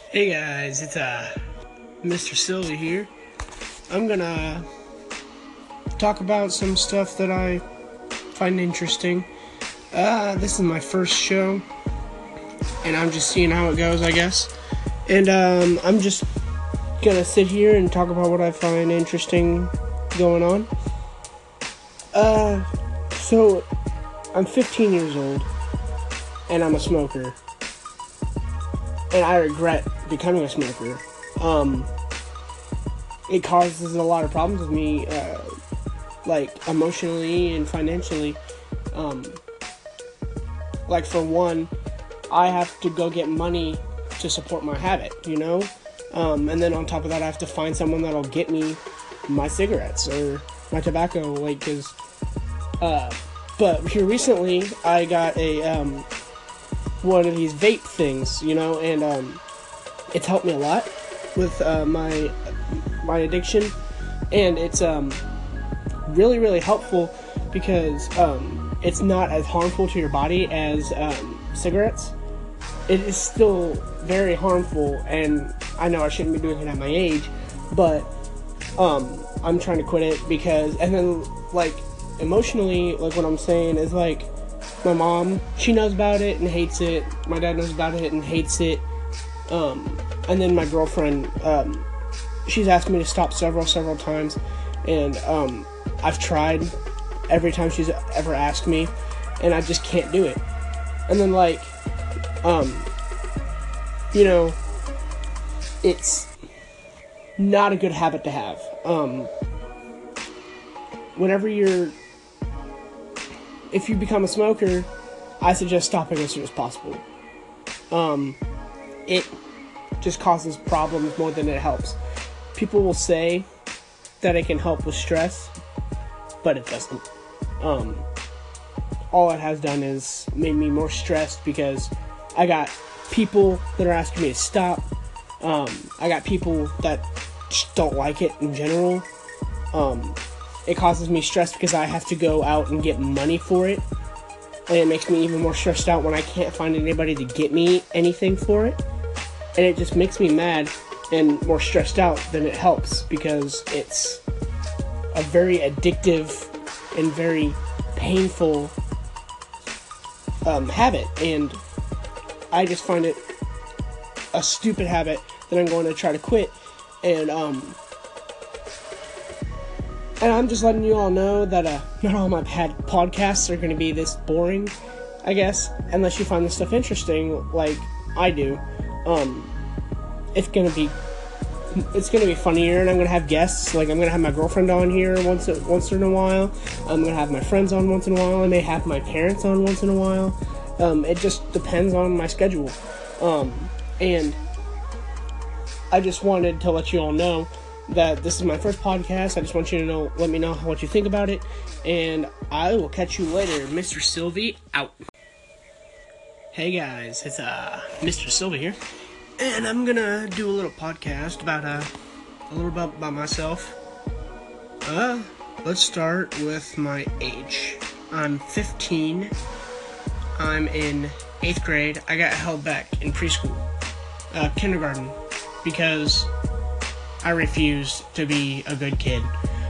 Hey guys, it's Mr. Silva here. I'm gonna talk about some stuff that I find interesting. This is my first show, and I'm just seeing how it goes, I guess. And I'm just gonna sit here and talk about what I find interesting going on. So I'm 15 years old, and I'm a smoker. And I regret becoming a smoker. It causes a lot of problems with me, like emotionally and financially. Like for one, I have to go get money to support my habit, you know? And then on top of that, I have to find someone that'll get me my cigarettes or my tobacco, like, cause, but here recently, I got a, one of these vape things, you know, and it's helped me a lot with my addiction, and it's really helpful because it's not as harmful to your body as cigarettes. It is still very harmful, and I know I shouldn't be doing it at my age, but I'm trying to quit it because, and then like emotionally, like what I'm saying is like, my mom, she knows about it and hates it. My dad knows about it and hates it. And then my girlfriend, she's asked me to stop several times. And I've tried every time she's ever asked me. And I just can't do it. And then like, you know, it's not a good habit to have. If you become a smoker, I suggest stopping as soon as possible. It just causes problems more than it helps. People will say that it can help with stress, but it doesn't. All it has done is made me more stressed because I got people that are asking me to stop. I got people that just don't like it in general. It causes me stress because I have to go out and get money for it. And it makes me even more stressed out when I can't find anybody to get me anything for it. And it just makes me mad and more stressed out than it helps because it's a very addictive and very painful habit. And I just find it a stupid habit that I'm going to try to quit. And I'm just letting you all know that not all my podcasts are going to be this boring, I guess, unless you find this stuff interesting, like I do. It's going to be funnier, and I'm going to have guests. Like I'm going to have my girlfriend on here once in a while. I'm going to have my friends on once in a while. I may have my parents on once in a while. It just depends on my schedule. And I just wanted to let you all know that this is my first podcast. I just want you to let me know what you think about it, and I will catch you later. Mr. Sylvie out. Hey guys, it's Mr. Sylvie here, and I'm gonna do a little podcast about a little about myself. Let's start with my age. I'm 15. I'm in 8th grade. I got held back in preschool, kindergarten, because I refuse to be a good kid.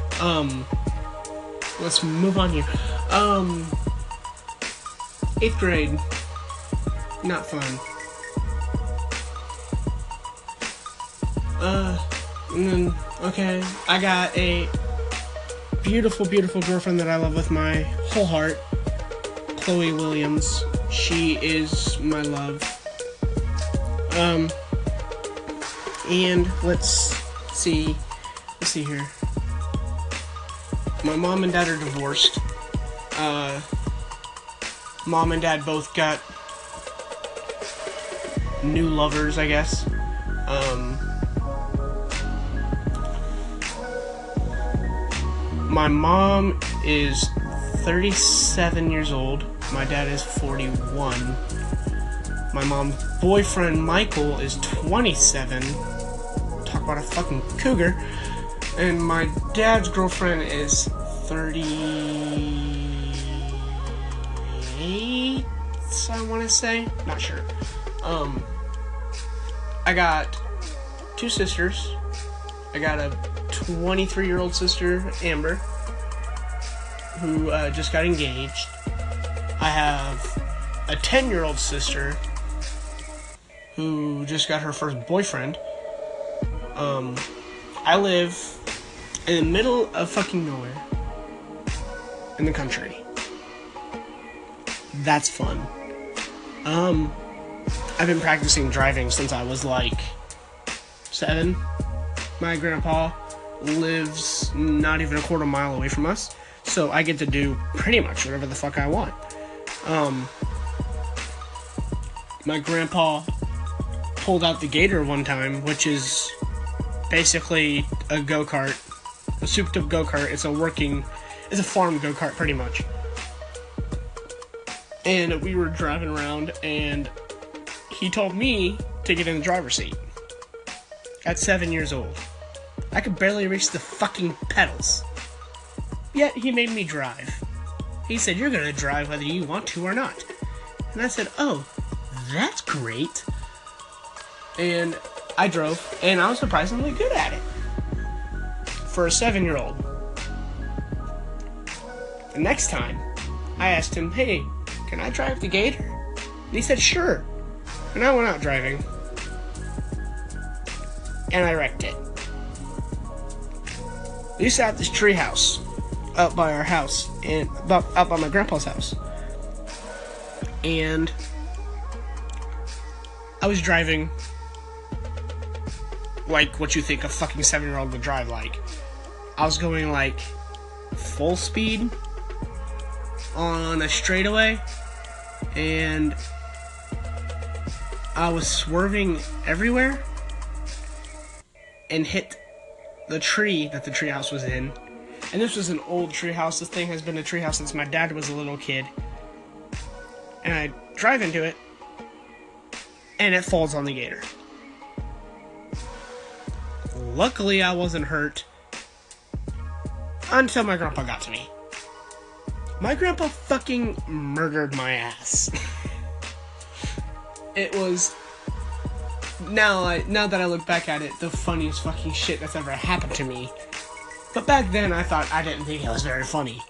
Let's move on here. 8th grade, not fun. And then, okay, I got a beautiful girlfriend that I love with my whole heart, Chloe Williams. She is my love. And let's see here. My mom and dad are divorced. Mom and dad both got new lovers, I guess. My mom is 37 years old. My dad is 41. My mom's boyfriend, Michael, is 27. Talk about a fucking cougar. And my dad's girlfriend is 38, I want to say. Not sure. I got 2 sisters. I got a 23-year-old sister, Amber, who just got engaged. I have a 10-year-old sister who just got her first boyfriend. I live in the middle of fucking nowhere in the country. That's fun. I've been practicing driving since I was like 7. My grandpa lives not even a quarter mile away from us, so I get to do pretty much whatever the fuck I want. My grandpa pulled out the Gator one time, which is basically a go-kart, a souped-up go-kart. It's a farm go-kart, pretty much. And we were driving around, and he told me to get in the driver's seat. At 7 years old. I could barely reach the fucking pedals. Yet, he made me drive. He said, "You're gonna drive whether you want to or not." And I said, "Oh, that's great." And I drove, and I was surprisingly good at it. For a 7-year-old. The next time, I asked him, "Hey, can I drive the Gator?" And he said, "Sure." And I went out driving. And I wrecked it. We used to have this tree house up by our house, and out by my grandpa's house. And I was driving like what you think a fucking 7-year-old would drive like. I was going like full speed on a straightaway, and I was swerving everywhere and hit the tree that the treehouse was in. And this was an old treehouse. This thing has been a treehouse since my dad was a little kid. And I drive into it, and it falls on the Gator. Luckily, I wasn't hurt until my grandpa got to me. My grandpa fucking murdered my ass. It was, now that I look back at it, the funniest fucking shit that's ever happened to me. But back then, I didn't think it was very funny.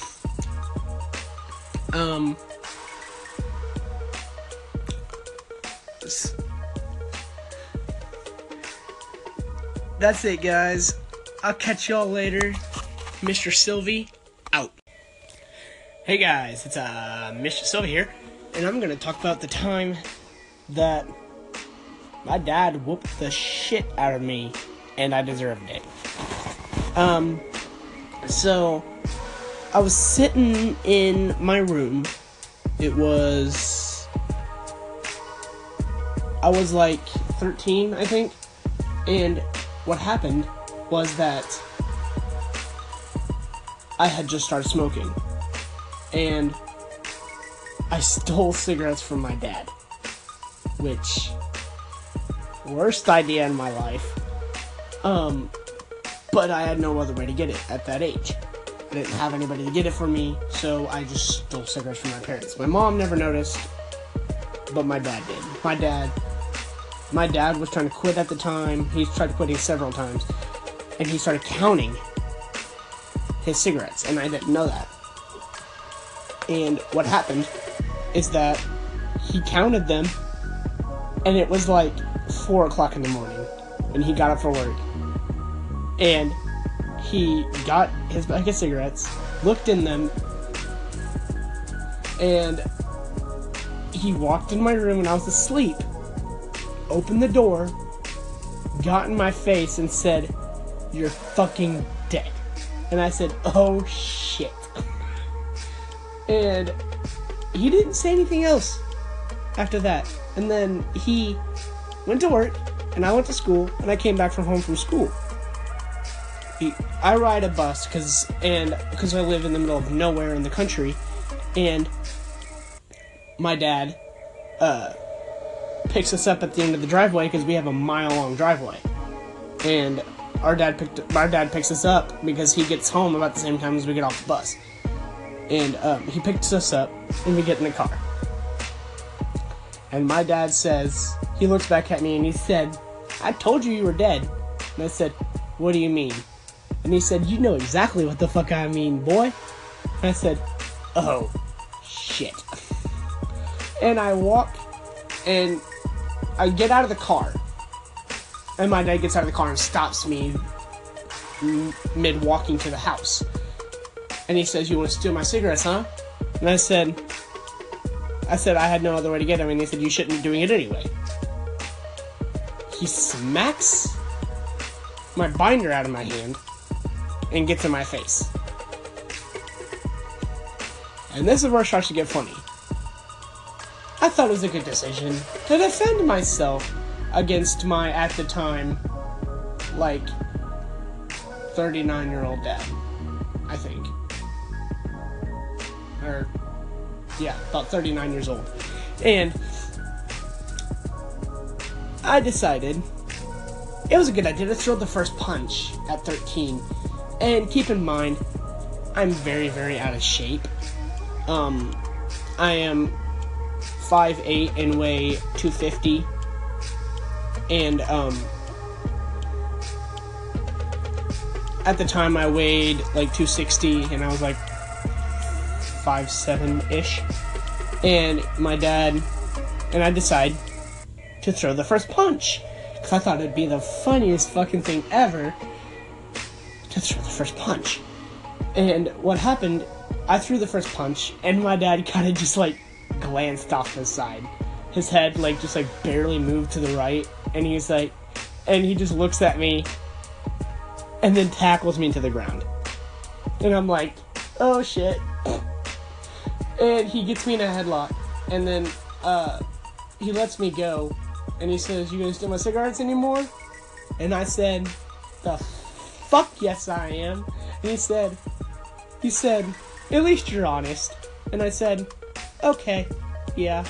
That's it, guys. I'll catch y'all later. Mr. Sylvie, out. Hey guys, it's Mr. Sylvie here, and I'm gonna talk about the time that my dad whooped the shit out of me, and I deserved it. So, I was sitting in my room. I was like 13, I think, and what happened was that I had just started smoking, and I stole cigarettes from my dad, which, worst idea in my life, but I had no other way to get it at that age. I didn't have anybody to get it for me, so I just stole cigarettes from my parents. My mom never noticed, but my dad did. My dad was trying to quit at the time. He tried quitting several times, and he started counting his cigarettes, and I didn't know that. And what happened is that he counted them, and it was like 4 o'clock in the morning when he got up for work. And he got his bag of cigarettes, looked in them, and he walked in my room when I was asleep, opened the door, got in my face, and said, "You're fucking dead." And I said, "Oh shit." And he didn't say anything else after that. And then he went to work, and I went to school, and I came back from home from school. I ride a bus because I live in the middle of nowhere in the country, and my dad picks us up at the end of the driveway because we have a mile-long driveway, and our dad picks us up because he gets home about the same time as we get off the bus, and he picks us up and we get in the car, and my dad says he looks back at me and he said, "I told you were dead." And I said, "What do you mean?" And he said, "You know exactly what the fuck I mean, boy." And I said, "Oh, shit." And I walk and I get out of the car. And my dad gets out of the car and stops me mid walking to the house. And he says, "You want to steal my cigarettes, huh?" And I said, I had no other way to get them. And he said, "You shouldn't be doing it anyway." He smacks my binder out of my hand and gets in my face. And this is where it starts to get funny. I thought it was a good decision to defend myself against my, at the time, 39-year-old dad, I think. Or, yeah, about 39 years old. And I decided it was a good idea to throw the first punch at 13. And keep in mind, I'm very, very out of shape. I am 5'8" and weigh 250. And, at the time I weighed 260 and I was 5'7"-ish. And my dad and I decide to throw the first punch. Because I thought it'd be the funniest fucking thing ever to throw the first punch. And what happened, I threw the first punch and my dad kind of just glanced off to the side. His head just barely moved to the right. And he's and he just looks at me and then tackles me into the ground. And I'm like, oh shit. And he gets me in a headlock. And then he lets me go. And he says, "You gonna steal my cigarettes anymore?" And I said, "The fuck yes I am." And he said, "At least you're honest." And I said, "Okay, yeah."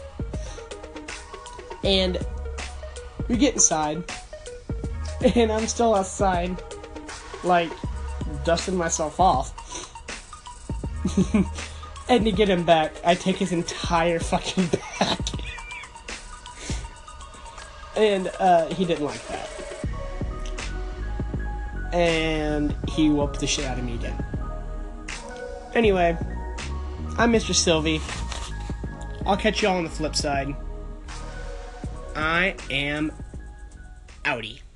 And we get inside, and I'm still outside, dusting myself off. And to get him back, I take his entire fucking back. And he didn't like that. And he whooped the shit out of me again. Anyway, I'm Mr. Sylvie. I'll catch y'all on the flip side. I am outie.